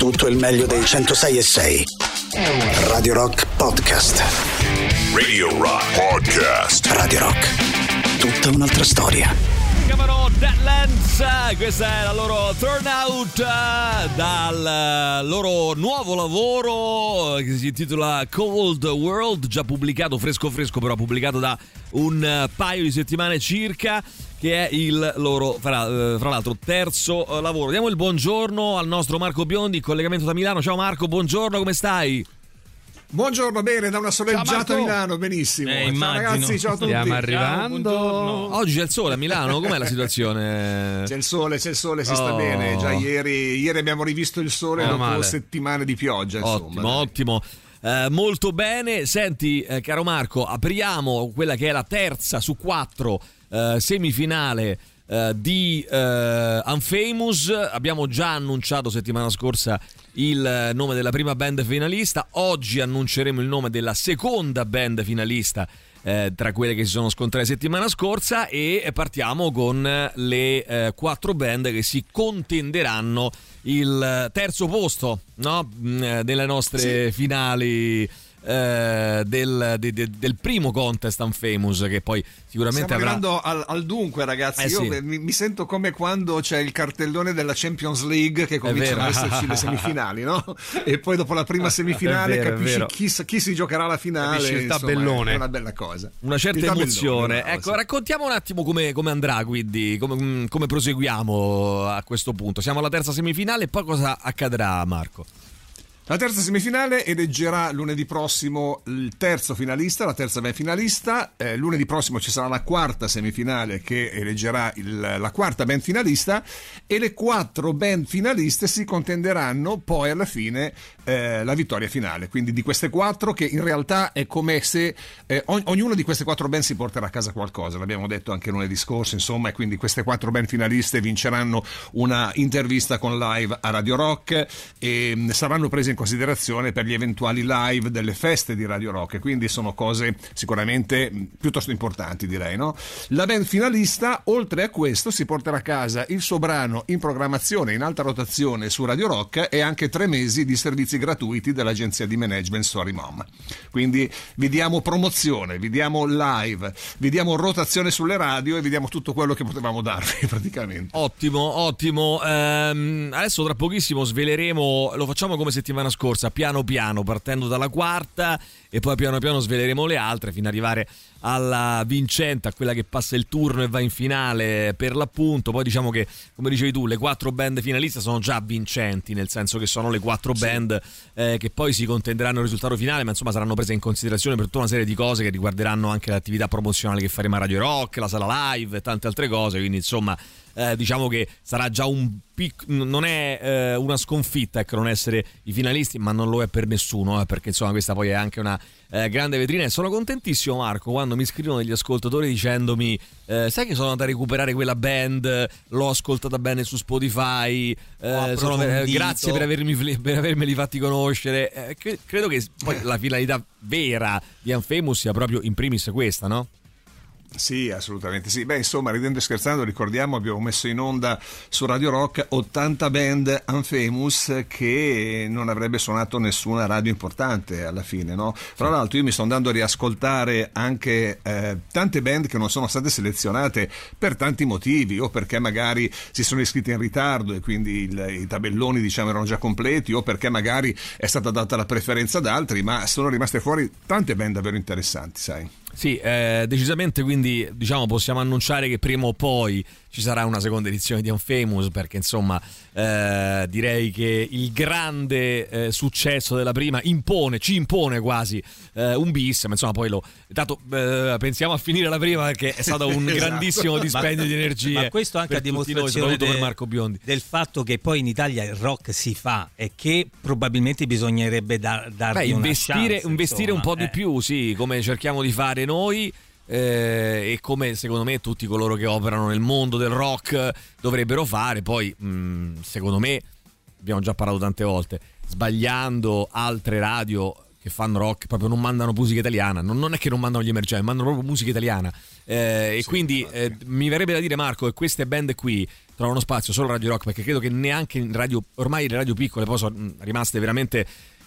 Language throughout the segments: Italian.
Tutto il meglio dei 106.6. Radio Rock Podcast. Radio Rock Podcast. Radio Rock. Tutta un'altra storia. Chiamano Deadlands, questa è la loro turnout dal loro nuovo lavoro che si intitola Cold World, già pubblicato, fresco però pubblicato da un paio di settimane circa, che è il loro, fra l'altro, terzo lavoro. Diamo il buongiorno al nostro Marco Biondi, collegamento da Milano. Ciao Marco, buongiorno, come stai? Buongiorno, bene, da una soleggiata a Milano, benissimo. Ciao ragazzi, ciao a tutti. Stiamo arrivando. Oggi c'è il sole a Milano, com'è la situazione? C'è il sole, si sta bene. Già ieri abbiamo rivisto il sole dopo settimane di pioggia. Ottimo. Molto bene. Senti, caro Marco, apriamo quella che è la terza su 4 semifinale di Unfamous. Abbiamo già annunciato settimana scorsa il nome della prima band finalista. Oggi annunceremo il nome della seconda band finalista tra quelle che si sono scontrate settimana scorsa, e partiamo con le 4 band che si contenderanno il terzo posto, no? Delle nostre finali del primo contest Unfamous, che poi sicuramente stiamo avrà... arrivando al dunque, ragazzi. Io mi sento come quando c'è il cartellone della Champions League che cominciano ad esserci le semifinali, no? E poi dopo la prima semifinale capisci chi si giocherà la finale. Il tabellone è una bella cosa, una certa emozione. Ecco, raccontiamo un attimo come andrà, quindi come proseguiamo a questo punto. Siamo alla terza semifinale, e poi cosa accadrà, Marco? La terza semifinale eleggerà lunedì prossimo il terzo finalista, la terza band finalista. Lunedì prossimo ci sarà la quarta semifinale che eleggerà la quarta band finalista, e le 4 band finaliste si contenderanno poi alla fine la vittoria finale. Quindi di queste 4, che in realtà è come se ognuna di queste 4 band si porterà a casa qualcosa, l'abbiamo detto anche lunedì scorso, insomma, e quindi queste 4 band finaliste vinceranno una intervista con live a Radio Rock e saranno prese in considerazione per gli eventuali live delle feste di Radio Rock, e quindi sono cose sicuramente piuttosto importanti, direi, no? La band finalista, oltre a questo, si porterà a casa il suo brano in programmazione in alta rotazione su Radio Rock e anche 3 mesi di servizi gratuiti dell'agenzia di management Story Mom. Quindi vi diamo promozione, vi diamo live, vi diamo rotazione sulle radio e vi diamo tutto quello che potevamo darvi praticamente. Ottimo. Adesso tra pochissimo sveleremo, lo facciamo come settimana scorsa, piano piano, partendo dalla quarta, e poi piano piano sveleremo le altre fino ad arrivare alla vincente, a quella che passa il turno e va in finale per l'appunto. Poi diciamo che, come dicevi tu, le 4 band finaliste sono già vincenti, nel senso che sono le 4 band che poi si contenderanno il risultato finale, ma insomma saranno prese in considerazione per tutta una serie di cose che riguarderanno anche l'attività promozionale che faremo a Radio Rock, la sala live e tante altre cose. Quindi insomma diciamo che sarà già non è una sconfitta, ecco, non essere i finalisti, ma non lo è per nessuno, perché insomma questa poi è anche una grande vetrina. E sono contentissimo, Marco, quando mi scrivono degli ascoltatori dicendomi sai che sono andato a recuperare quella band, l'ho ascoltata bene su Spotify, grazie per avermeli fatti conoscere. Credo che poi la finalità vera di Unfamous sia proprio in primis questa, no? Sì, assolutamente sì. Beh, insomma, ridendo e scherzando, ricordiamo, abbiamo messo in onda su Radio Rock 80 band Unfamous che non avrebbe suonato nessuna radio importante alla fine, no? Fra l'altro io mi sto andando a riascoltare anche tante band che non sono state selezionate per tanti motivi, o perché magari si sono iscritti in ritardo e quindi i tabelloni, diciamo, erano già completi, o perché magari è stata data la preferenza ad altri, ma sono rimaste fuori tante band davvero interessanti, sai? Sì, decisamente, quindi diciamo possiamo annunciare che prima o poi ci sarà una seconda edizione di Unfamous, perché insomma direi che il grande successo della prima ci impone quasi un bis, ma insomma poi tanto pensiamo a finire la prima, perché è stato un grandissimo dispendio di energie. Ma questo anche a dimostrazione per Marco Biondi, del fatto che poi in Italia il rock si fa e che probabilmente bisognerebbe dargli investire un po' di più, sì, come cerchiamo di fare noi. E come secondo me tutti coloro che operano nel mondo del rock dovrebbero fare. Poi secondo me, abbiamo già parlato tante volte, sbagliando, altre radio che fanno rock proprio non mandano musica italiana, non è che non mandano gli emergenti, mandano proprio musica italiana, e sì, quindi mi verrebbe da dire, Marco, che queste band qui trovano spazio solo Radio Rock, perché credo che neanche in radio, ormai le radio piccole poi sono rimaste veramente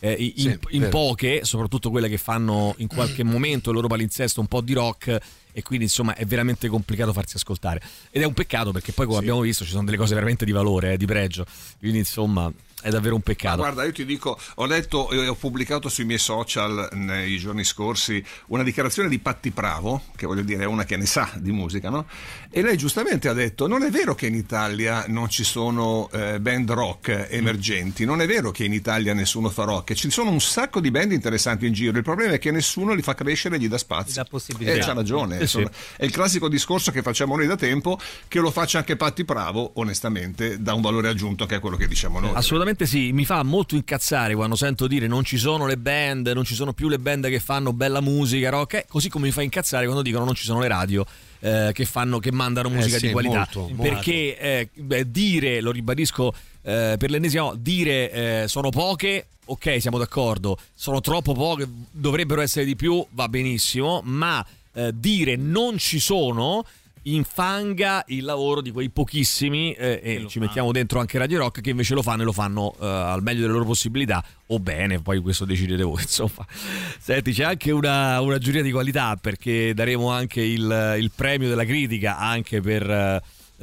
in poche, soprattutto quelle che fanno in qualche momento il loro palinsesto un po' di rock, e quindi insomma è veramente complicato farsi ascoltare, ed è un peccato perché poi, come abbiamo visto, ci sono delle cose veramente di valore, di pregio, quindi insomma è davvero un peccato. Ma guarda, io ti dico, ho letto e ho pubblicato sui miei social nei giorni scorsi una dichiarazione di Patti Pravo, che voglio dire è una che ne sa di musica, no? E lei giustamente ha detto: non è vero che in Italia non ci sono band rock emergenti, non è vero che in Italia nessuno fa rock, ci sono un sacco di band interessanti in giro, il problema è che nessuno li fa crescere e gli dà spazio. La possibilità. E c'ha ragione, sì. È il classico discorso che facciamo noi da tempo, che lo faccia anche Patti Pravo, onestamente dà un valore aggiunto che è quello che diciamo noi. Assolutamente sì, mi fa molto incazzare quando sento dire non ci sono le band, non ci sono più le band che fanno bella musica, rock, così come mi fa incazzare quando dicono non ci sono le radio che mandano musica di qualità, perché dire, lo ribadisco per l'ennesima, dire sono poche, ok, siamo d'accordo, sono troppo poche, dovrebbero essere di più, va benissimo, ma dire non ci sono infanga il lavoro di quei pochissimi, e ci mettiamo dentro anche Radio Rock, che invece lo fanno, e lo fanno al meglio delle loro possibilità, o bene, poi questo decidete voi, insomma. Senti, c'è anche una giuria di qualità, perché daremo anche il premio della critica anche per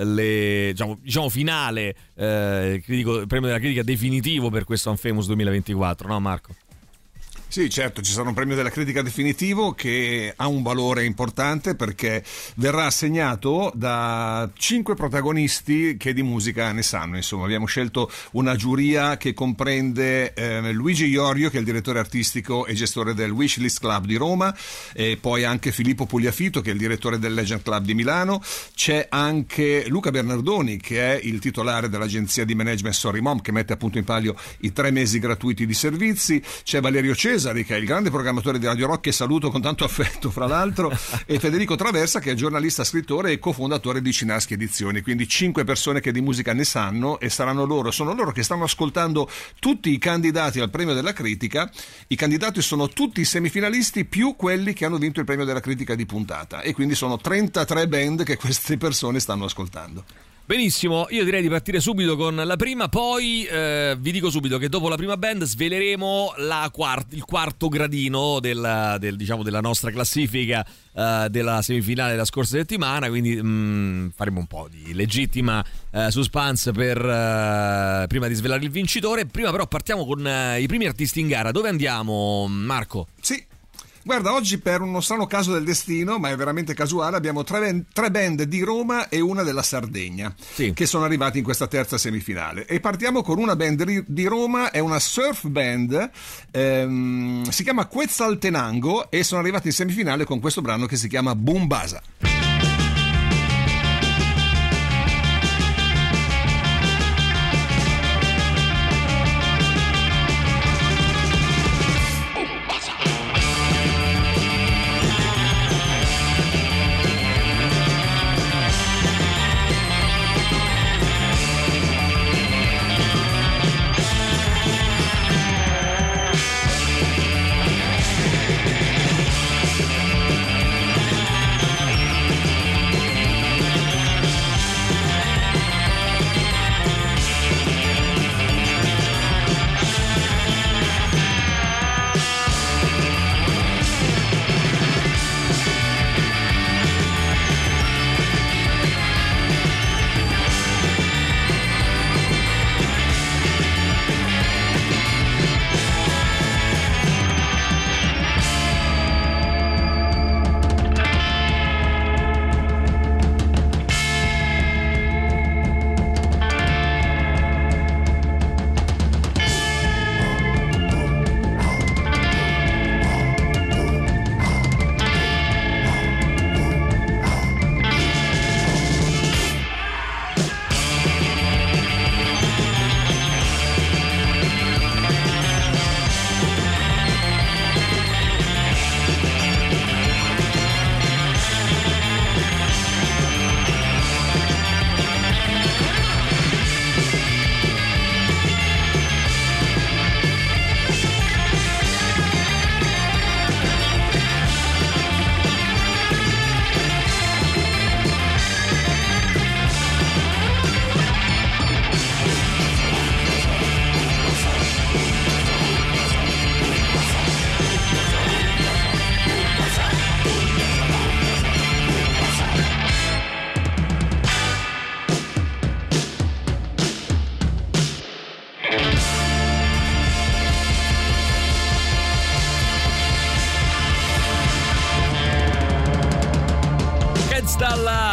diciamo finale, il premio della critica definitivo per questo Unfamous 2024, no Marco? Sì, certo, ci sarà un premio della critica definitivo che ha un valore importante, perché verrà assegnato da 5 protagonisti che di musica ne sanno. Insomma, abbiamo scelto una giuria che comprende Luigi Iorio, che è il direttore artistico e gestore del Wishlist Club di Roma, e poi anche Filippo Pugliafito, che è il direttore del Legend Club di Milano. C'è anche Luca Bernardoni, che è il titolare dell'agenzia di management Sorry Mom, che mette appunto in palio i 3 mesi gratuiti di servizi. C'è Valerio Cesari, che è il grande programmatore di Radio Rock, che saluto con tanto affetto fra l'altro, e Federico Traversa, che è giornalista, scrittore e cofondatore di Cinaschi Edizioni. Quindi 5 persone che di musica ne sanno, e sono loro che stanno ascoltando tutti i candidati al premio della critica. I candidati sono tutti i semifinalisti più quelli che hanno vinto il premio della critica di puntata, e quindi sono 33 band che queste persone stanno ascoltando. Benissimo, io direi di partire subito con la prima, poi vi dico subito che dopo la prima band sveleremo il quarto gradino della nostra classifica della semifinale della scorsa settimana, quindi faremo un po' di legittima suspense prima di svelare il vincitore. Prima però partiamo con i primi artisti in gara. Dove andiamo, Marco? Sì. Guarda, oggi per uno strano caso del destino, ma è veramente casuale, abbiamo tre band di Roma e una della Sardegna, sì, che sono arrivati in questa terza semifinale. E partiamo con una band di Roma, è una surf band, si chiama Quetzaltenango, e sono arrivati in semifinale con questo brano che si chiama Bumbasa.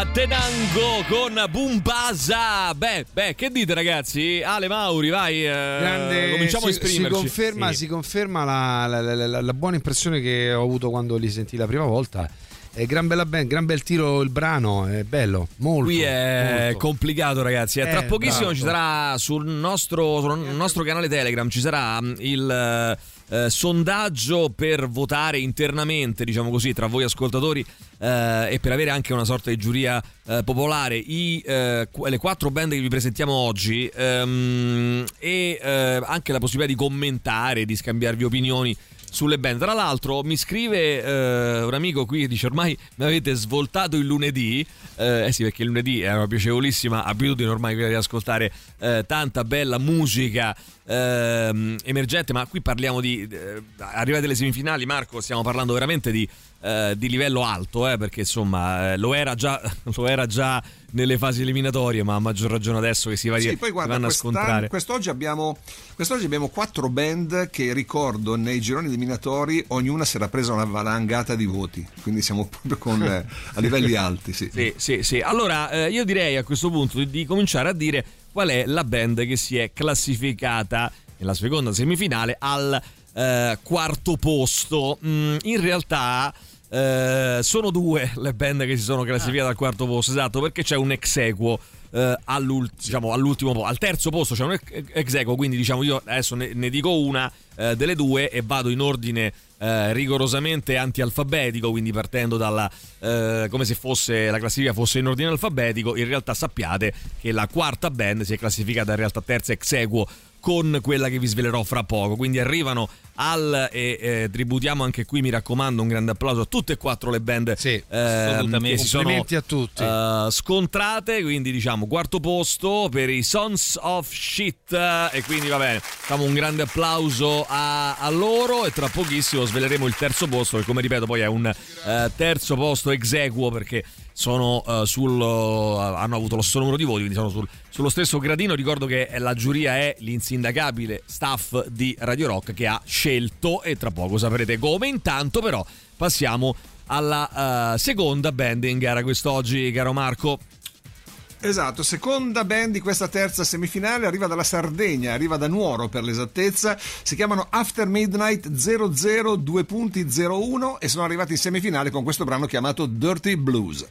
Tenango con Bumbasa. Beh, che dite ragazzi? Ale Mauri, vai, cominciamo a esprimerci. Si conferma la buona impressione che ho avuto quando li sentì la prima volta. È gran bella band, gran bel tiro il brano, è bello, molto. Qui è molto complicato ragazzi, tra pochissimo ci sarà sul nostro canale Telegram ci sarà il sondaggio per votare internamente, diciamo così, tra voi ascoltatori e per avere anche una sorta di giuria popolare le 4 band che vi presentiamo oggi e anche la possibilità di commentare, di scambiarvi opinioni sulle band. Tra l'altro mi scrive un amico qui che dice: ormai mi avete svoltato il lunedì. Sì, perché il lunedì è una piacevolissima abitudine ormai quella di ascoltare tanta bella musica emergente, ma qui parliamo di arrivate alle semifinali, Marco, stiamo parlando veramente di livello alto, perché insomma lo era già nelle fasi eliminatorie, ma a maggior ragione adesso che si vanno a scontrare. Quest'oggi abbiamo 4 band che, ricordo, nei gironi eliminatori ognuna si era presa una valangata di voti, quindi siamo proprio a livelli alti. Sì. Allora io direi a questo punto di cominciare a dire qual è la band che si è classificata nella seconda semifinale al quarto posto. In realtà sono 2 le band che si sono classificate al quarto posto, esatto, perché c'è un ex aequo all'ultimo, al terzo posto c'è un ex aequo, quindi diciamo io adesso ne dico una delle 2 e vado in ordine rigorosamente antialfabetico, quindi partendo dalla come se fosse la classifica fosse in ordine alfabetico. In realtà sappiate che la quarta band si è classificata in realtà terza ex aequo con quella che vi svelerò fra poco, quindi arrivano tributiamo anche qui, mi raccomando, un grande applauso a tutte e 4 le band che si sono a tutti. Scontrate, quindi diciamo quarto posto per i Sons of Shit, e quindi va bene, facciamo un grande applauso a loro e tra pochissimo sveleremo il terzo posto, che come ripeto poi è un terzo posto ex aequo, perché sono hanno avuto lo stesso numero di voti, quindi sono sullo stesso gradino. Ricordo che la giuria è l'insindacabile staff di Radio Rock che ha scelto, e tra poco saprete come. Intanto però passiamo alla seconda band in gara quest'oggi, caro Marco. Esatto, seconda band di questa terza semifinale, arriva dalla Sardegna, arriva da Nuoro per l'esattezza, si chiamano After Midnight 00-2.01 e sono arrivati in semifinale con questo brano chiamato Dirty Blues.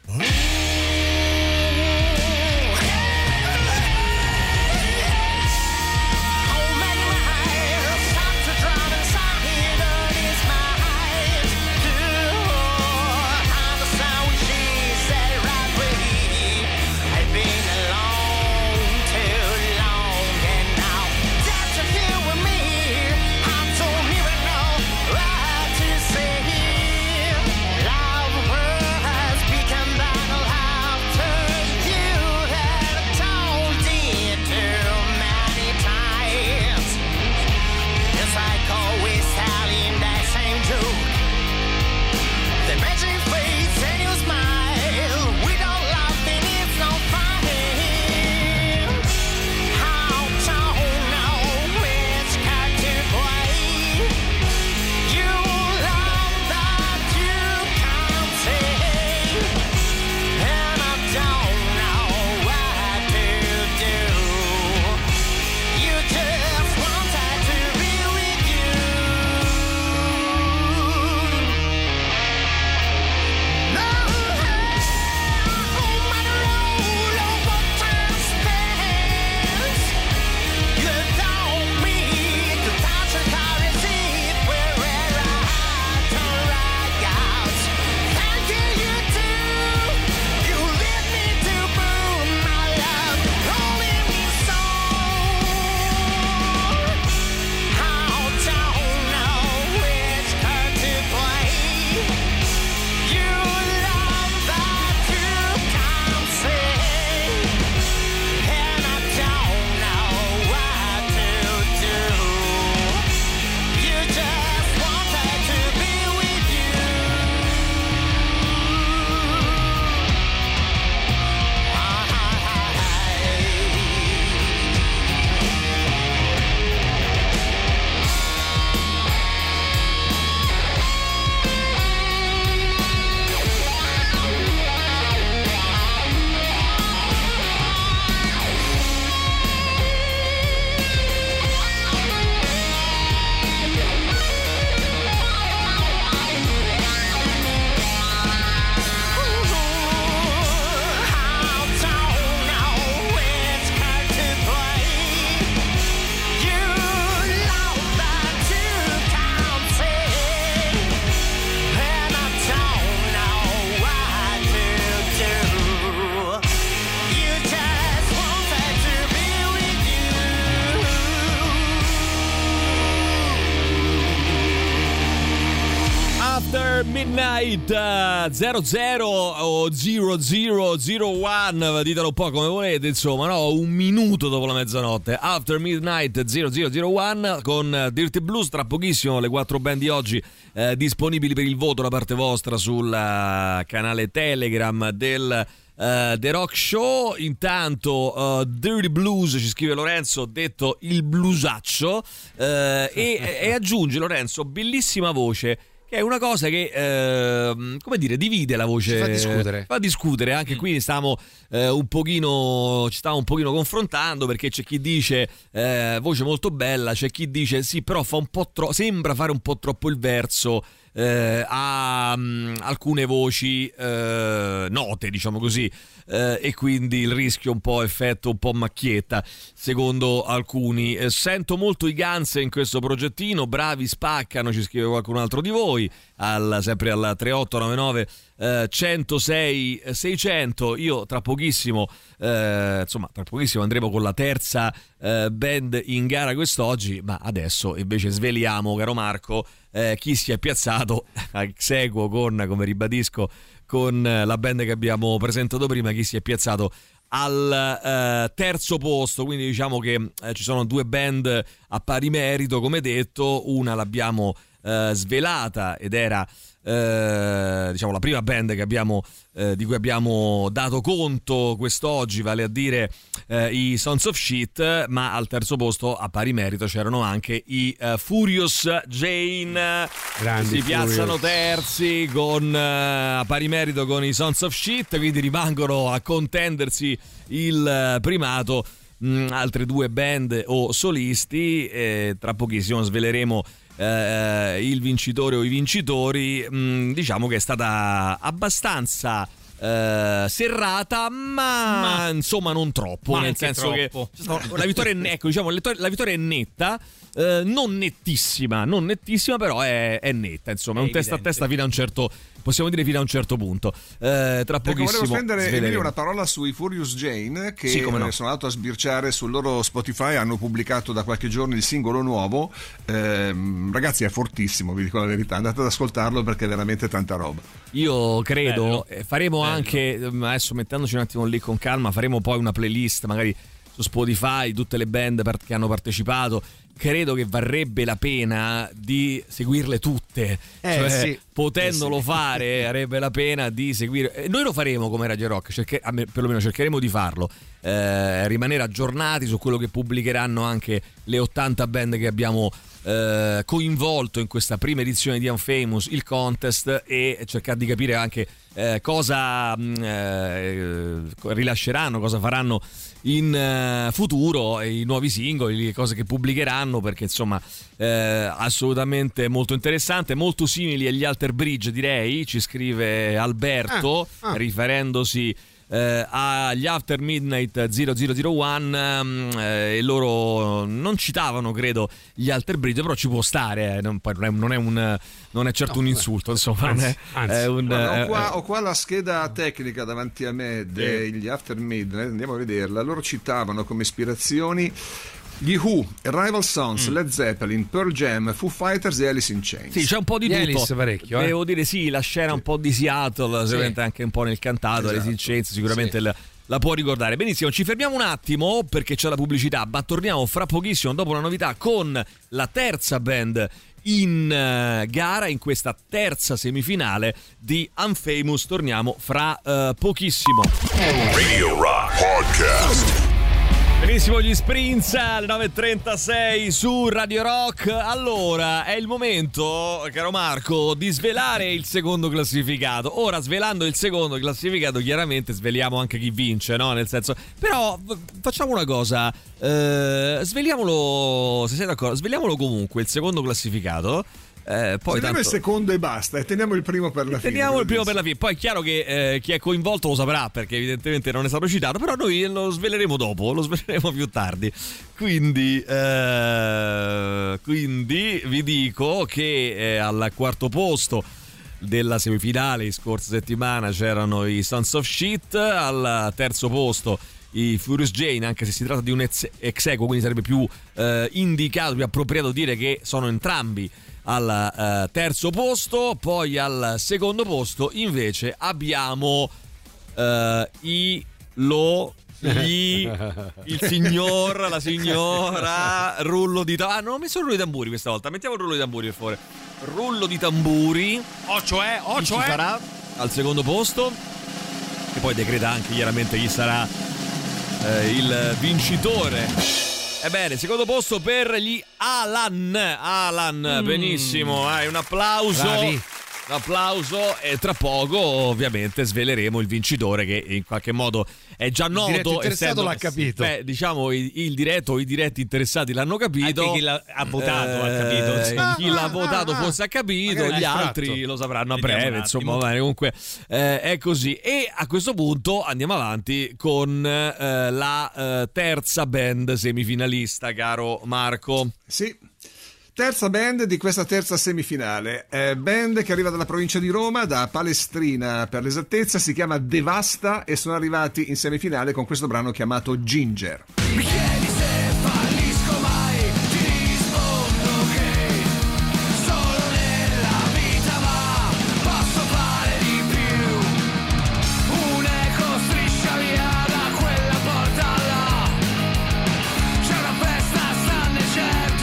Love has become battle. Midnight 00 o 0001, ditelo un po' come volete, insomma, no, un minuto dopo la mezzanotte. After Midnight 0001 con Dirty Blues. Tra pochissimo le 4 band di oggi disponibili per il voto da parte vostra sul canale Telegram del The Rock Show. Intanto Dirty Blues ci scrive Lorenzo, detto il blusaccio, e aggiunge Lorenzo, bellissima voce, che è una cosa che come dire, divide la voce, fa discutere. Anche qui ci stavamo un pochino confrontando, perché c'è chi dice voce molto bella, c'è chi dice sì, però fa un po' sembra fare un po' troppo il verso a alcune voci note, diciamo così, e quindi il rischio un po' effetto un po' macchietta secondo alcuni. Sento molto i Guns in questo progettino, bravi, spaccano, ci scrive qualcun altro di voi sempre al 3899 106 600. Io tra pochissimo andremo con la terza band in gara quest'oggi, ma adesso invece sveliamo, caro Marco, chi si è piazzato a equo con, come ribadisco, con la band che abbiamo presentato prima, chi si è piazzato al terzo posto. Quindi diciamo che ci sono 2 band a pari merito, come detto. Una l'abbiamo svelata ed era diciamo la prima band che abbiamo di cui abbiamo dato conto quest'oggi, vale a dire i Sons of Shit, ma al terzo posto a pari merito c'erano anche i Furious Jane. Si piazzano terzi con a pari merito con i Sons of Shit, quindi rimangono a contendersi il primato altre 2 band o solisti. Tra pochissimo sveleremo il vincitore o i vincitori. Diciamo che è stata abbastanza serrata, ma insomma non troppo, nel senso troppo. Che la vittoria la vittoria è netta, non nettissima, però è netta, insomma, è un testa a testa fino a un certo, possiamo dire fino a un certo punto. Tra pochissimo volevo spendere una parola sui Furious Jane, che sì, sono andato a sbirciare sul loro Spotify, hanno pubblicato da qualche giorno il singolo nuovo. Ragazzi, è fortissimo, vi dico la verità, andate ad ascoltarlo perché è veramente tanta roba. Io credo faremo anche, adesso mettendoci un attimo lì con calma, faremo poi una playlist magari su Spotify, tutte le band che hanno partecipato. Credo che varrebbe la pena di seguirle tutte, sì, potendolo fare varrebbe la pena di seguire. Noi lo faremo come Radio Rock, perlomeno cercheremo di farlo, rimanere aggiornati su quello che pubblicheranno anche le 80 band che abbiamo coinvolto in questa prima edizione di Unfamous, il contest, e cercare di capire anche cosa rilasceranno, cosa faranno in futuro, i nuovi singoli, le cose che pubblicheranno, perché insomma assolutamente molto interessante, molto simili agli Alter Bridge, direi, ci scrive Alberto, riferendosi agli After Midnight 0001, e loro non citavano, credo, gli Alter Bridge, però ci può stare, non è certo un insulto, insomma. Ho qua la scheda tecnica davanti a me degli After Midnight, andiamo a vederla. Loro citavano come ispirazioni gli Who, Rival Sons, Led Zeppelin, Pearl Jam, Foo Fighters e Alice in Chains. Sì, c'è un po' di tutto. Parecchio, devo dire, sì, la scena un po' di Seattle, sicuramente anche un po' nel cantato, Alice in Chains sicuramente la può ricordare. Benissimo, ci fermiamo un attimo perché c'è la pubblicità, ma torniamo fra pochissimo dopo la novità con la terza band in gara in questa terza semifinale di Unfamous. Torniamo fra pochissimo. Radio Rock Podcast. Benissimo, gli Sprints alle 9.36 su Radio Rock. Allora, è il momento, caro Marco, di svelare il secondo classificato. Ora, svelando il secondo classificato, chiaramente sveliamo anche chi vince, no? Nel senso, però facciamo una cosa, sveliamolo, se sei d'accordo, sveliamolo comunque il secondo classificato. Poi il secondo e basta, e teniamo il primo per la fine. Teniamo il primo per la fine. Poi è chiaro che chi è coinvolto lo saprà, perché evidentemente non è stato citato, però noi lo sveleremo dopo, lo sveleremo più tardi. Quindi vi dico che al quarto posto della semifinale scorsa settimana c'erano i Sons of Shit, al terzo posto i Furious Jane, anche se si tratta di un ex equo, quindi sarebbe più indicato, più appropriato dire che sono entrambi al terzo posto. Poi al secondo posto invece abbiamo il signor, la signora, rullo di tamburi. Non ho messo il rullo di tamburi questa volta, mettiamo il rullo di tamburi per favore. Rullo di tamburi. Chi ci sarà al secondo posto, che poi decreta anche chiaramente chi sarà il vincitore. Ebbene, secondo posto per gli Alan. Benissimo, un applauso. Bravi. Un applauso, e tra poco ovviamente sveleremo il vincitore, che in qualche modo è già noto. Il diretto interessato l'ha capito. Diciamo il diretto o i diretti interessati l'hanno capito. Anche chi l'ha votato ha capito. Chi l'ha votato forse ha capito, gli altri lo sapranno a breve. Insomma, comunque è così. E a questo punto andiamo avanti con la terza band semifinalista, caro Marco. Sì. Terza band di questa terza semifinale, band che arriva dalla provincia di Roma, da Palestrina per l'esattezza, si chiama Devasta e sono arrivati in semifinale con questo brano chiamato Ginger. Mi chiedi se fallisco mai, ti rispondo che solo nella vita ma posso fare di più. Un'eco striscia via da quella porta là, c'è una festa, stanne certo.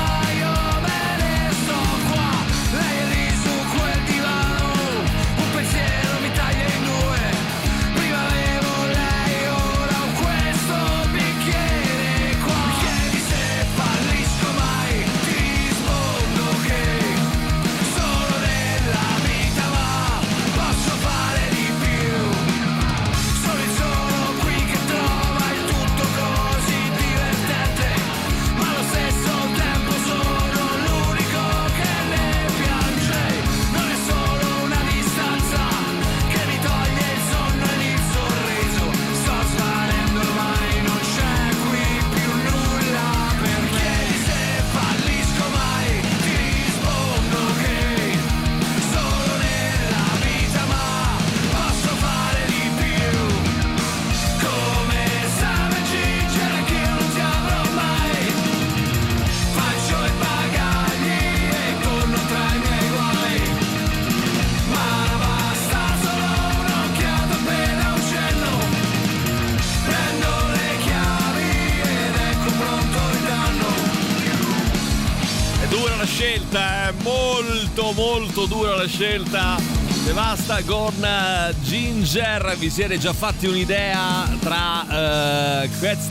Molto dura la scelta. Devasta con Ginger. Vi siete già fatti un'idea tra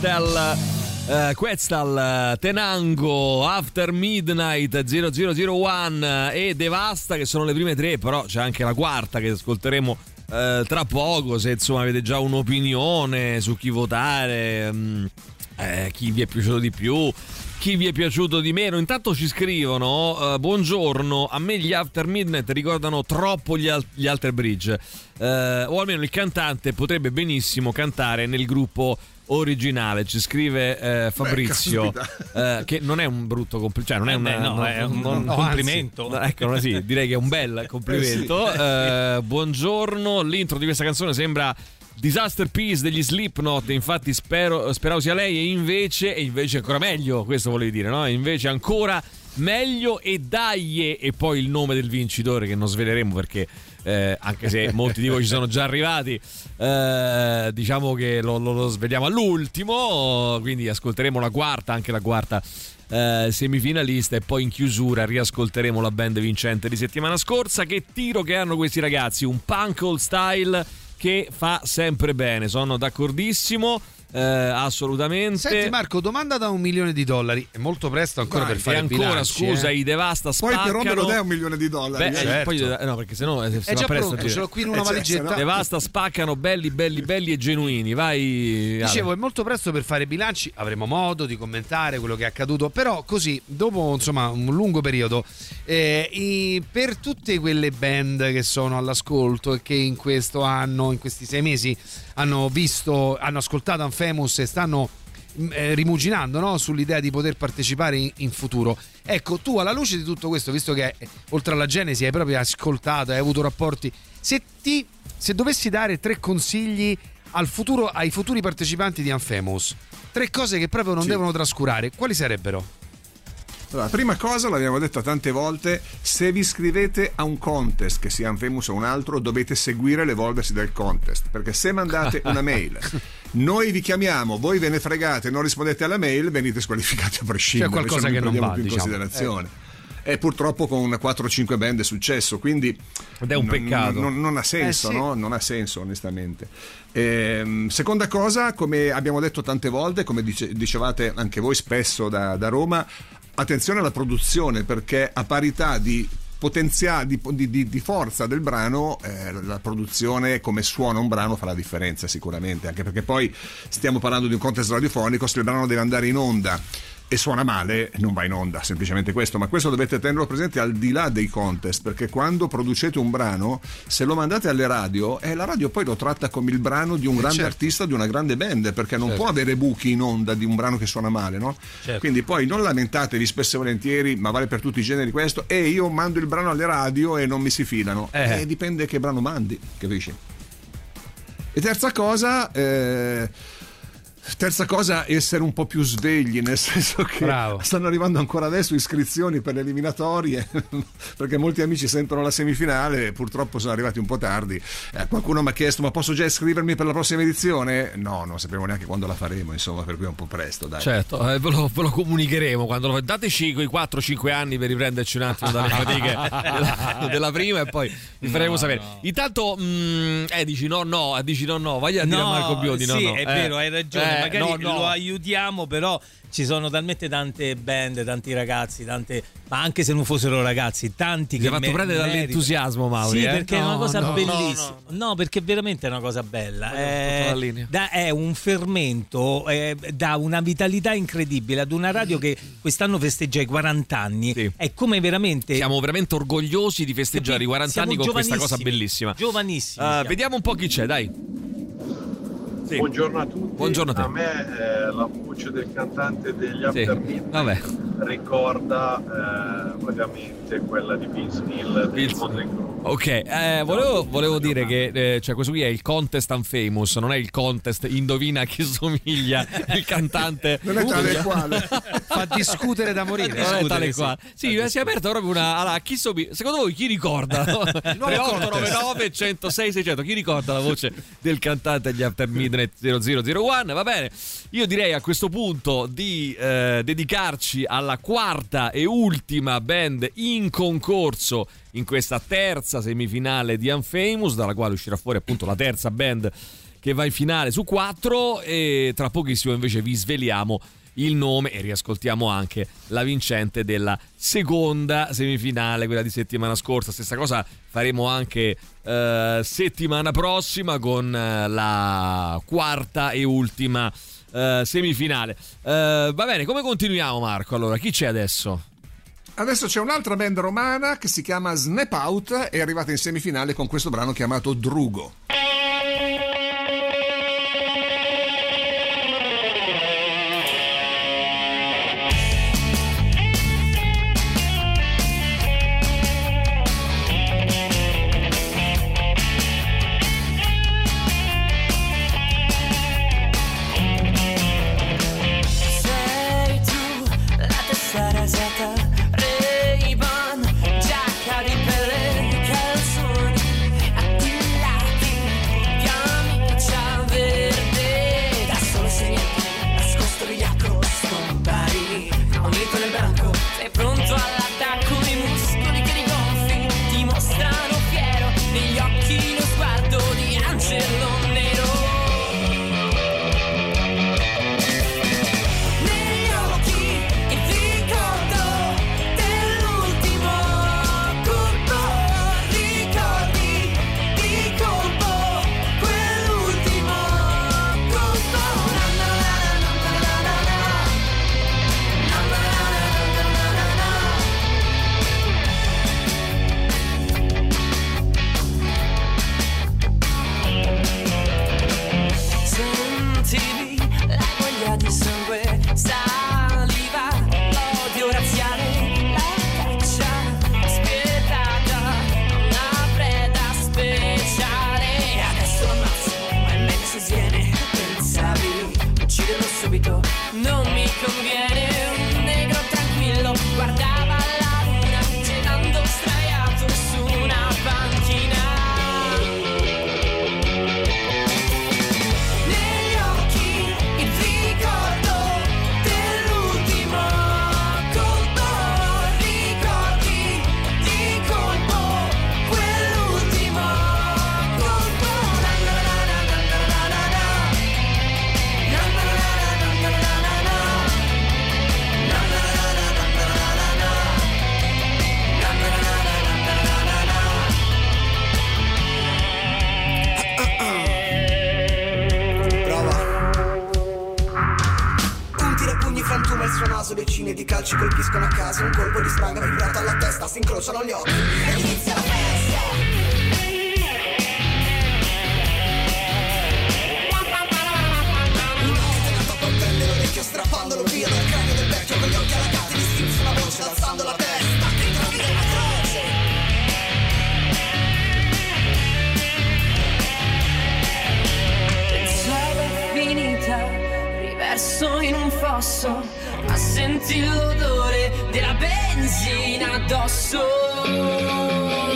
Quetzal, Tenango, After Midnight, 0001 e Devasta, che sono le prime tre, però c'è anche la quarta che ascolteremo tra poco. Se insomma avete già un'opinione su chi votare, chi vi è piaciuto di più, chi vi è piaciuto di meno. Intanto ci scrivono: buongiorno, a me gli After Midnight ricordano troppo gli Alter Bridge, o almeno il cantante potrebbe benissimo cantare nel gruppo originale. Ci scrive Fabrizio, che non è un brutto complimento, cioè non è un complimento, ecco, sì, direi che è un bel complimento. Buongiorno, l'intro di questa canzone sembra Disaster Piece degli Slipknot, infatti speravo sia lei, e invece ancora meglio, questo volevi dire, no? Invece ancora meglio, e dai, e poi il nome del vincitore che non sveleremo perché anche se molti di voi ci sono già arrivati, diciamo che lo sveliamo all'ultimo, quindi ascolteremo anche la quarta semifinalista, e poi in chiusura riascolteremo la band vincente di settimana scorsa. Che tiro che hanno questi ragazzi, un punk old style che fa sempre bene, sono d'accordissimo, assolutamente. Senti Marco, domanda da $1 milione, è molto presto ancora per fare ancora bilanci, scusa, i Devasta spaccano. Poi però me lo dai $1 milione. Beh, certo. Poi, no, perché sennò è già pronto, ce l'ho qui in una valigetta. Devasta spaccano, belli e genuini. Vai. Dicevo, è molto presto per fare bilanci, avremo modo di commentare quello che è accaduto, però così dopo insomma un lungo periodo, per tutte quelle band che sono all'ascolto e che in questi 6 mesi hanno ascoltato Anfemous e stanno rimuginando, no, sull'idea di poter partecipare in futuro. Ecco, tu alla luce di tutto questo, visto che oltre alla Genesi hai proprio ascoltato, hai avuto rapporti, se dovessi dare 3 consigli ai futuri partecipanti di Anfemous, 3 cose che proprio non devono trascurare, quali sarebbero? Allora, prima cosa, l'abbiamo detta tante volte, se vi iscrivete a un contest, che sia Anfamous o un altro, dovete seguire l'evolversi del contest, perché se mandate una mail, noi vi chiamiamo, voi ve ne fregate, non rispondete alla mail, venite squalificati a prescindere. C'è qualcosa che non va, più in considerazione. E purtroppo con 4-5 band è successo, quindi ed è un peccato. Non ha senso, sì. no? Non ha senso, onestamente. Seconda cosa, come abbiamo detto tante volte, come dicevate anche voi spesso da Roma, attenzione alla produzione, perché a parità di di forza del brano, la produzione, come suona un brano, fa la differenza sicuramente, anche perché poi stiamo parlando di un contest radiofonico. Se il brano deve andare in onda e suona male, non va in onda, semplicemente questo. Ma questo dovete tenerlo presente al di là dei contest, perché quando producete un brano, se lo mandate alle radio, la radio poi lo tratta come il brano di un grande artista, di una grande band, perché non può avere buchi in onda di un brano che suona male, no? Quindi poi non lamentatevi spesso e volentieri, ma vale per tutti i generi questo, io mando il brano alle radio e non mi si filano. Dipende che brano mandi, capisci? E terza cosa, essere un po' più svegli, nel senso che stanno arrivando ancora adesso iscrizioni per le eliminatorie, perché molti amici sentono la semifinale e purtroppo sono arrivati un po' tardi. Qualcuno mi ha chiesto: ma posso già iscrivermi per la prossima edizione? No, non sappiamo neanche quando la faremo, insomma, per cui è un po' presto, dai. Certo, ve lo comunicheremo quando dateci quei 4-5 anni per riprenderci un attimo dalle fatiche della prima, e poi vi faremo sapere. Intanto dici no, vai a dire a Marco Biondi. Sì, è vero, hai ragione. Magari lo aiutiamo, però ci sono talmente tante band, tanti ragazzi, ma anche se non fossero ragazzi, tanti che mi ha fatto prendere dall'entusiasmo, Mauri. Sì, perché è una cosa bellissima. No, perché veramente è una cosa bella. È un fermento, dà una vitalità incredibile ad una radio che quest'anno festeggia i 40 anni. Sì. È come veramente. Siamo veramente orgogliosi di festeggiare i 40 anni con questa cosa bellissima. Giovanissimi. Vediamo un po' chi c'è, dai. Sì. Buongiorno a tutti. Buongiorno a te. A me la voce del cantante degli After Midnight ricorda vagamente quella di Vince Neil del Motley Crue. Ok, volevo dire che questo qui è il contest Anfamous, non è il contest indovina chi somiglia il cantante. Non è tale quale. Fa discutere da morire. Non è tale quale. Sì, si è aperta proprio una. Allora, secondo voi chi ricorda? 3899 106 600. Chi ricorda la voce del cantante degli After Midnight 0001? Va bene. Io direi a questo punto di dedicarci alla quarta e ultima band in concorso in questa terza semifinale di Anfamous, dalla quale uscirà fuori appunto la terza band che va in finale su 4, e tra pochissimo invece vi sveliamo il nome e riascoltiamo anche la vincente della seconda semifinale, quella di settimana scorsa. Stessa cosa faremo anche settimana prossima con la quarta e ultima semifinale. Va bene, come continuiamo, Marco? Allora, chi c'è adesso? Adesso c'è un'altra band romana che si chiama Snap Out, è arrivata in semifinale con questo brano chiamato Drugo. Ray-Ban, giacca di pelle, calzoni, attillati quasi un colpo di spranga vibrato alla testa, si incrociano gli occhi e inizia la festa. Un occhio tenato a prende l'orecchio strappandolo via dal cranio del vecchio, con gli occhi allagati distinse una voce alzando la testa, che travide una croce. Pensavo finita, riverso in un fosso, ma senti l'odore della benzina addosso.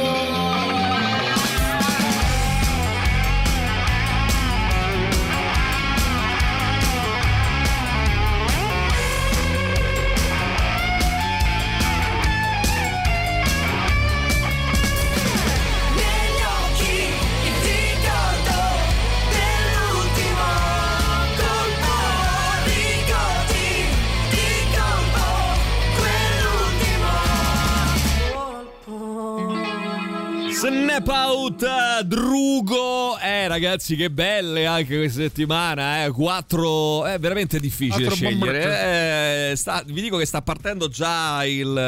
Snap Out, Drugo. Ragazzi, che belle anche questa settimana. 4, è veramente difficile scegliere. Vi dico che stanno partendo già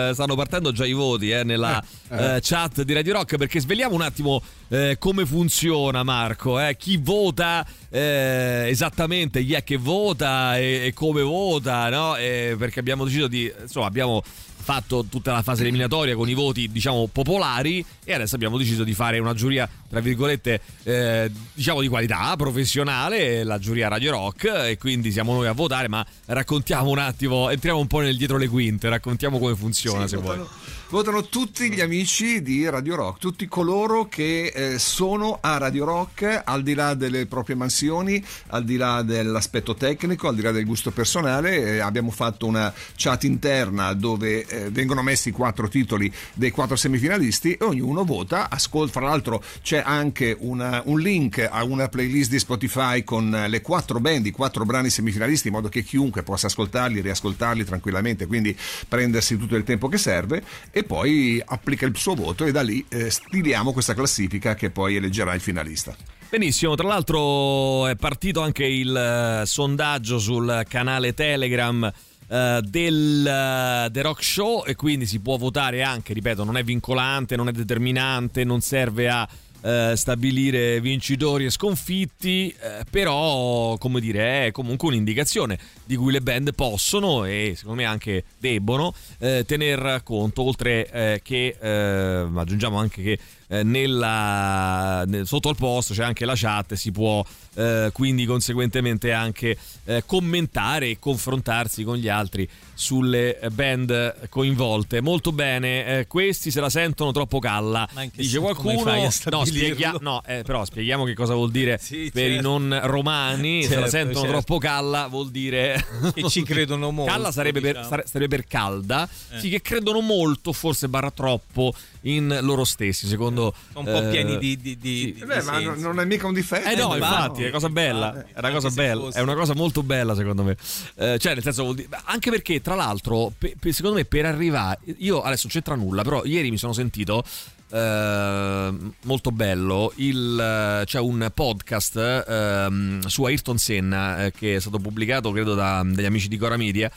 i voti nella chat di Radio Rock, perché svegliamo un attimo come funziona, Marco. Chi vota esattamente, chi è che vota e come vota, no? Perché abbiamo deciso abbiamo fatto tutta la fase eliminatoria con i voti, diciamo, popolari, e adesso abbiamo deciso di fare una giuria, tra virgolette, diciamo di qualità professionale, la giuria Radio Rock, e quindi siamo noi a votare. Ma raccontiamo un attimo, entriamo un po' nel dietro le quinte, raccontiamo come funziona, se vuoi. Votano tutti gli amici di Radio Rock, tutti coloro che sono a Radio Rock, al di là delle proprie mansioni, al di là dell'aspetto tecnico, al di là del gusto personale. Abbiamo fatto una chat interna dove vengono messi 4 titoli dei 4 semifinalisti e ognuno vota, ascolta. Fra l'altro c'è anche un link a una playlist di Spotify con le 4 band, i 4 brani semifinalisti, in modo che chiunque possa ascoltarli, riascoltarli tranquillamente, quindi prendersi tutto il tempo che serve, e poi applica il suo voto, e da lì stiliamo questa classifica che poi eleggerà il finalista. Benissimo, tra l'altro è partito anche il sondaggio sul canale Telegram del The Rock Show, e quindi si può votare anche, ripeto, non è vincolante, non è determinante, non serve a stabilire vincitori e sconfitti, però, come dire, è comunque un'indicazione di cui le band possono, e secondo me anche debbono, tener conto, oltre che aggiungiamo anche che sotto al post c'è anche la chat, si può quindi conseguentemente anche commentare e confrontarsi con gli altri sulle band coinvolte. Molto bene, questi se la sentono troppo calla, dice qualcuno. Però spieghiamo che cosa vuol dire per i non romani. Se la sentono troppo calla vuol dire che ci credono molto. Calla sarebbe per calda, sì, che credono molto, forse barra troppo, in loro stessi, secondo un po' pieni di ma non è mica un difetto. No, infatti, è cosa bella, è una cosa bella, è una cosa molto bella, secondo me. Cioè, nel senso, vuol dire, anche perché, tra l'altro, secondo me, per arrivare, io adesso non c'entra nulla, però ieri mi sono sentito molto bello c'è un podcast su Ayrton Senna che è stato pubblicato, credo, dagli amici di Cora Media,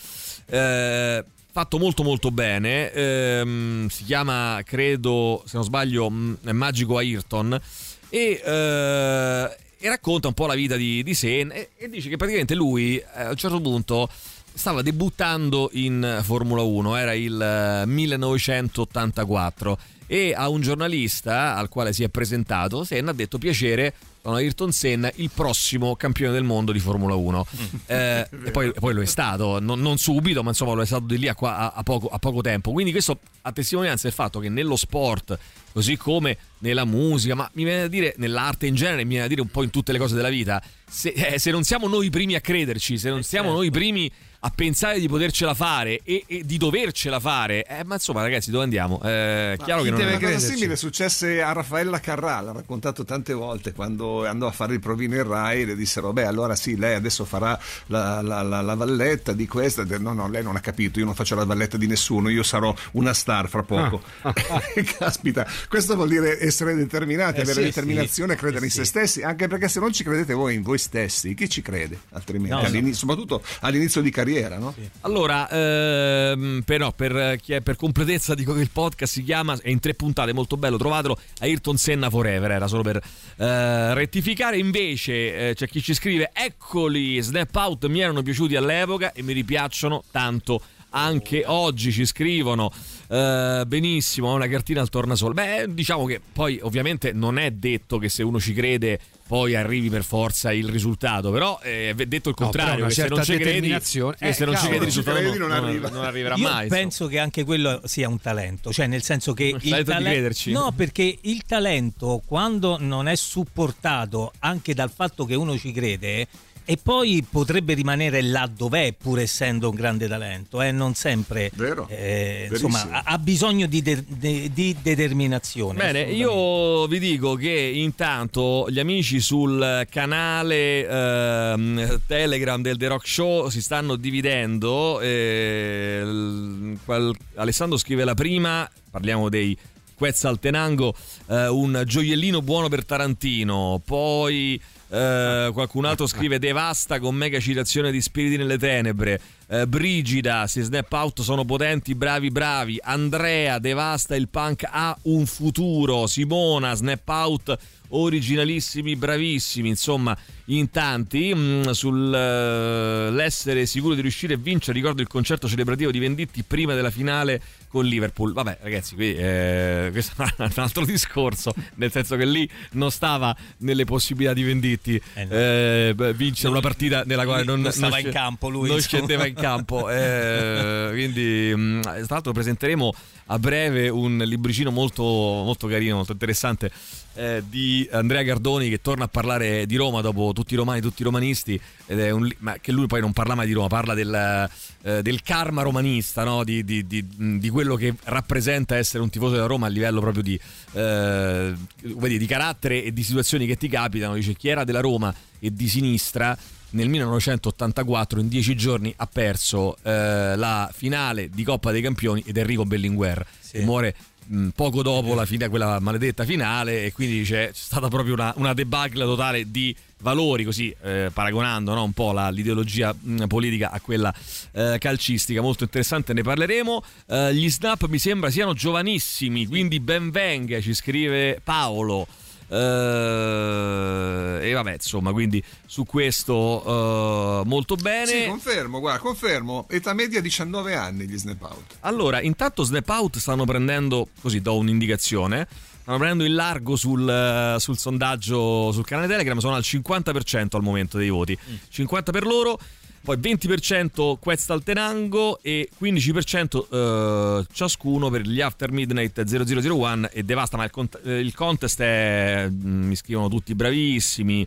fatto molto molto bene, si chiama, credo, se non sbaglio, Magico Ayrton, e racconta un po' la vita di Senna, e dice che praticamente lui a un certo punto stava debuttando in Formula 1, era il 1984, e a un giornalista al quale si è presentato Senna ha detto: piacere, sono Ayrton Senna, il prossimo campione del mondo di Formula 1. E poi lo è stato, non subito, ma insomma lo è stato di lì a poco tempo. Quindi questo a testimonianza del fatto che nello sport, così come nella musica, ma mi viene da dire nell'arte in genere, mi viene da dire un po' in tutte le cose della vita, se non siamo noi i primi a crederci, se non siamo noi i primi a pensare di potercela fare e di dovercela fare, ma insomma, ragazzi, dove andiamo? Chiaro che non Una cosa simile successe a Raffaella Carrà, l'ha raccontato tante volte quando andò a fare il provino in Rai, le dissero beh allora sì, lei adesso farà la valletta di questa. No, lei non ha capito, io non faccio la valletta di nessuno, io sarò una star fra poco. Caspita, questo vuol dire essere determinati, avere determinazione, credere in se stessi, anche perché se non ci credete voi in voi stessi, chi ci crede altrimenti? Soprattutto all'inizio di carriera, no? Allora, però per completezza dico che il podcast si chiama, è in 3 puntate, molto bello, trovatelo, Ayrton Senna Forever, era solo per rettificare. Invece c'è chi ci scrive: eccoli, Snap Out mi erano piaciuti all'epoca e mi ripiacciono tanto anche oggi, ci scrivono. Benissimo, una cartina al tornasole. Beh, diciamo che poi ovviamente non è detto che se uno ci crede poi arrivi per forza il risultato, però è detto il contrario, che se non ci credi, se non ci credi il risultato non arriverà mai. Io penso che anche quello sia un talento, cioè nel senso che il talento, no, perché il talento quando non è supportato anche dal fatto che uno ci crede, e poi potrebbe rimanere là dov'è pur essendo un grande talento, non sempre. Vero, insomma ha bisogno di determinazione. Bene, io vi dico che intanto gli amici sul canale Telegram del The Rock Show si stanno dividendo. Alessandro scrive la prima, parliamo dei Quetzaltenango, un gioiellino buono per Tarantino. Poi qualcun altro scrive devasta con mega citazione di Spiriti nelle tenebre. Brigida, se Snap Out sono potenti, bravi. Andrea, devasta, il punk ha un futuro. Simona, Snap Out originalissimi, bravissimi. Insomma, in tanti sull'essere sicuro di riuscire a vincere. Ricordo il concerto celebrativo di Venditti prima della finale con Liverpool. Vabbè ragazzi, qui questo è un altro discorso, nel senso che lì non stava nelle possibilità di Venditti vincere una partita nella quale non stava in campo, lui non scendeva in campo. Quindi tra l'altro presenteremo a breve un libricino molto, molto carino, molto interessante, di Andrea Gardoni, che torna a parlare di Roma dopo Tutti i romani, tutti i romanisti, ed è ma che lui poi non parla mai di Roma, parla del karma romanista, no? di quello che rappresenta essere un tifoso della Roma a livello proprio di carattere e di situazioni che ti capitano. Dice: chi era della Roma e di sinistra nel 1984 in 10 giorni ha perso la finale di Coppa dei Campioni, ed Enrico Berlinguer, che muore poco dopo la fine, quella maledetta finale, e quindi c'è stata proprio una debacle totale di valori, così paragonando, no, un po' l'ideologia politica a quella calcistica. Molto interessante, ne parleremo. Gli Snap mi sembra siano giovanissimi, quindi ben venga, ci scrive Paolo. E vabbè, insomma, quindi su questo molto bene. Sì, confermo, età media 19 anni gli Snap Out. Allora, intanto Snap Out stanno prendendo, così do un'indicazione, stanno prendendo il largo sul sondaggio sul canale Telegram, sono al 50% al momento dei voti, 50 per loro, poi 20% Quetzaltenango e 15% ciascuno per gli After Midnight 0001 e Devasta. Ma il contest è, mi scrivono tutti bravissimi.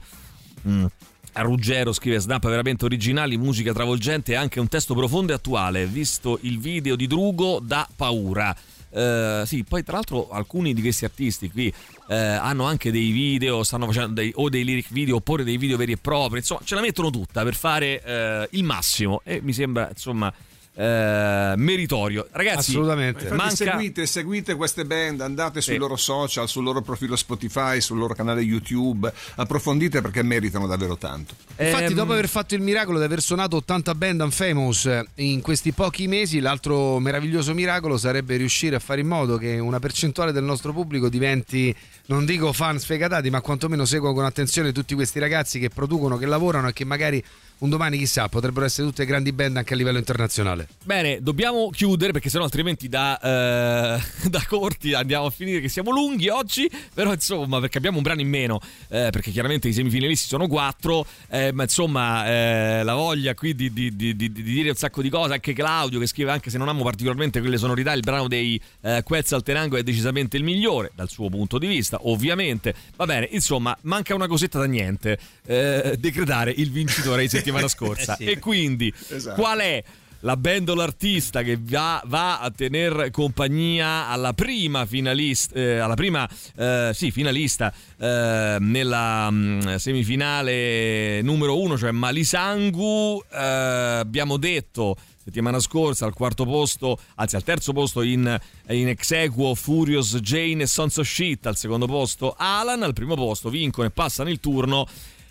A Ruggero scrive: Snap veramente originali, musica travolgente e anche un testo profondo e attuale. Visto il video di Drugo dà paura. Sì, poi tra l'altro alcuni di questi artisti qui hanno anche dei video, stanno facendo dei lyric video oppure dei video veri e propri, insomma ce la mettono tutta per fare il massimo, e mi sembra insomma meritorio, ragazzi. Assolutamente. Seguite queste band, andate sui loro social, sul loro profilo Spotify, sul loro canale YouTube, approfondite perché meritano davvero tanto. Infatti, dopo aver fatto il miracolo di aver suonato 80 band unfamous in questi pochi mesi, l'altro meraviglioso miracolo sarebbe riuscire a fare in modo che una percentuale del nostro pubblico diventi, non dico fan sfegatati, ma quantomeno segua con attenzione tutti questi ragazzi che producono, che lavorano e che magari un domani, chissà, potrebbero essere tutte grandi band anche a livello internazionale. Bene, dobbiamo chiudere perché sennò altrimenti da corti andiamo a finire che siamo lunghi oggi, però insomma, perché abbiamo un brano in meno, perché chiaramente i semifinalisti sono 4, ma insomma la voglia qui di dire un sacco di cose. Anche Claudio che scrive: anche se non amo particolarmente quelle sonorità, il brano dei Quetzaltenango è decisamente il migliore dal suo punto di vista, ovviamente. Va bene, insomma, manca una cosetta da niente, decretare il vincitore di settimana scorsa. Sì. E quindi qual è la band o l'artista che va a tener compagnia alla prima finalista, finalista nella semifinale numero 1, cioè Malisangu. Abbiamo detto settimana scorsa al terzo posto in ex aequo Furious Jane e Sons of Shit, al secondo posto Alan, al primo posto vincono e passano il turno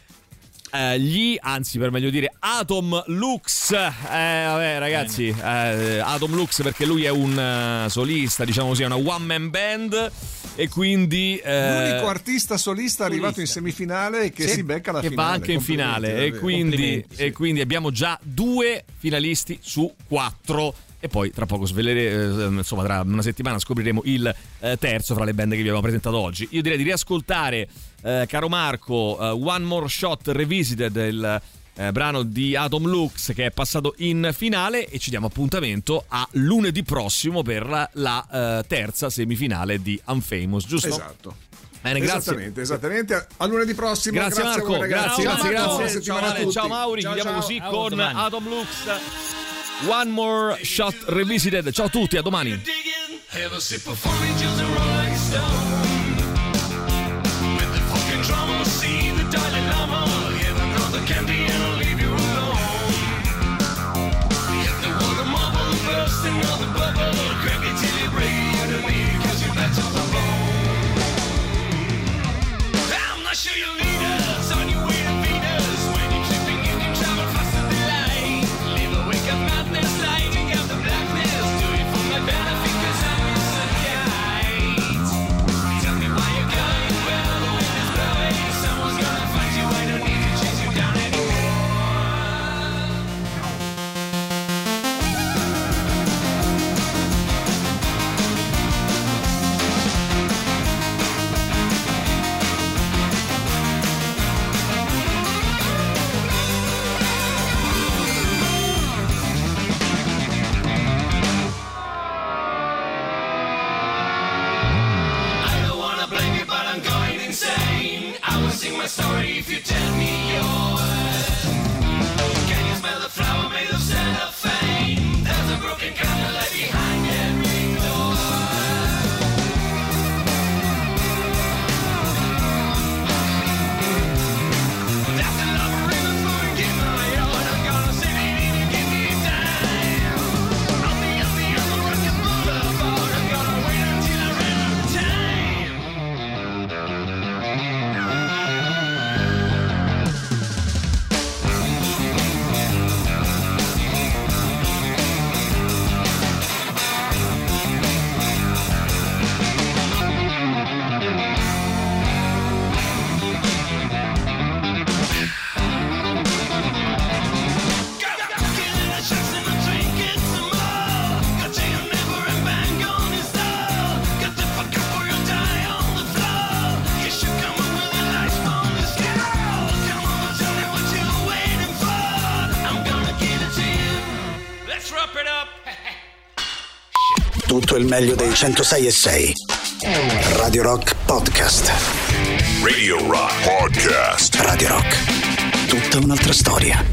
per meglio dire Atom Lux. Vabbè ragazzi, Atom Lux perché lui è un solista, diciamo così, è una one man band, e quindi l'unico artista solista arrivato in semifinale che si becca la finale, che va anche in finale, e quindi abbiamo già 2 finalisti su 4. E poi tra poco insomma tra una settimana scopriremo il terzo fra le band che vi abbiamo presentato oggi. Io direi di riascoltare, caro Marco, One More Shot Revisited, il brano di Atom Lux che è passato in finale, e ci diamo appuntamento a lunedì prossimo per la terza semifinale di Unfamous, giusto? Esatto. Bene, grazie. Esattamente. A lunedì prossimo. Grazie Marco, grazie. Ciao Mauri, chiudiamo così con domani. Atom Lux, One More Shot Revisited. Ciao a tutti, a domani. Have a sip of oranges and Rolling Stone. With the fucking drama, see the Dalai Lama. Have another candy and I'll leave you alone. Hit the water marble, burst another bubble. Grab it till it breaks you to me, cause you're back to the bone. I'm not sure you're leaders on your way to Venus. When you're tripping, you can travel faster than light. Live a wake of madness, lighting up the blackness. Do it for my benefit, cause I'm in such height. Tell me why you're going well when it's blowing. Someone's gonna find you, I don't need to chase you down anymore. I don't wanna blame you, but I'm going insane. I will sing my story if you tell me yours. Can you smell the flower made of cellophane? There's a broken candle light behind every door. That's the love ribbon for a gift my own. I'm gonna sing it even give me time. I'll be on the rocket boulevard. I'm gonna wait until I run out of time. Tutto il meglio dei 106.6. Radio Rock Podcast. Radio Rock Podcast. Radio Rock. Tutta un'altra storia.